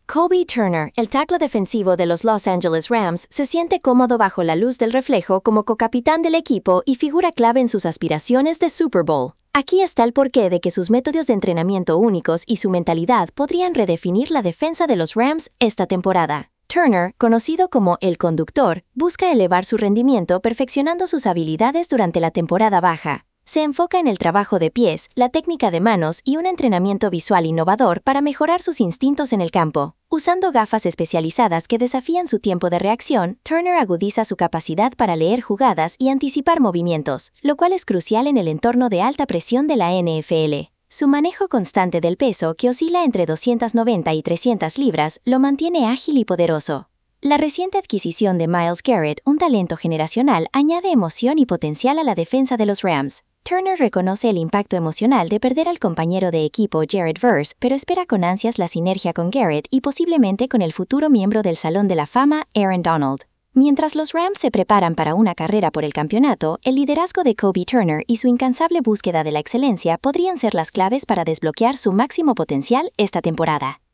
Kobe Turner, el tackle defensivo de los Los Angeles Rams, se siente cómodo bajo la luz del reflejo como cocapitán del equipo y figura clave en sus aspiraciones de Super Bowl. Aquí está el porqué de que sus métodos de entrenamiento únicos y su mentalidad podrían redefinir la defensa de los Rams esta temporada. Turner, conocido como el conductor, busca elevar su rendimiento perfeccionando sus habilidades durante la temporada baja. Se enfoca en el trabajo de pies, la técnica de manos y un entrenamiento visual innovador para mejorar sus instintos en el campo. Usando gafas especializadas que desafían su tiempo de reacción, Turner agudiza su capacidad para leer jugadas y anticipar movimientos, lo cual es crucial en el entorno de alta presión de la NFL. Su manejo constante del peso, que oscila entre 290 y 300 libras, lo mantiene ágil y poderoso. La reciente adquisición de Myles Garrett, un talento generacional, añade emoción y potencial a la defensa de los Rams. Turner reconoce el impacto emocional de perder al compañero de equipo Jared Verse, pero espera con ansias la sinergia con Garrett y posiblemente con el futuro miembro del Salón de la Fama, Aaron Donald. Mientras los Rams se preparan para una carrera por el campeonato, el liderazgo de Kobe Turner y su incansable búsqueda de la excelencia podrían ser las claves para desbloquear su máximo potencial esta temporada.